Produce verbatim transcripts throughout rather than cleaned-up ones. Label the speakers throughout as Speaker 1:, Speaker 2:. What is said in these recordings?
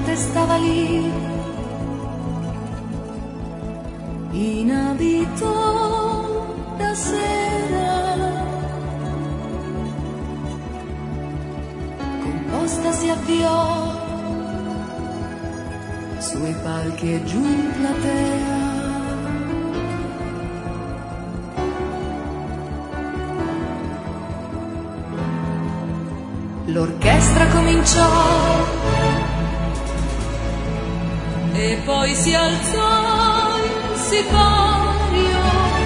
Speaker 1: restava lì, in abito da sera, composta si avviò sui palchi e giù in platea. L'orchestra cominciò e poi si alzò il sipario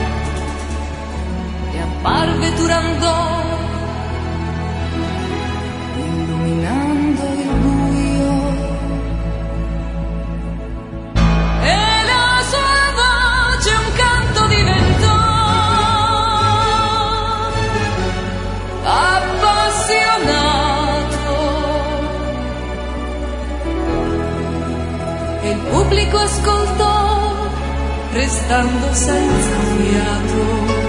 Speaker 1: e apparve Turandot illuminando il buio, e la sua voce un canto diventò appassionato, e il pubblico ascoltò restando senza fiato.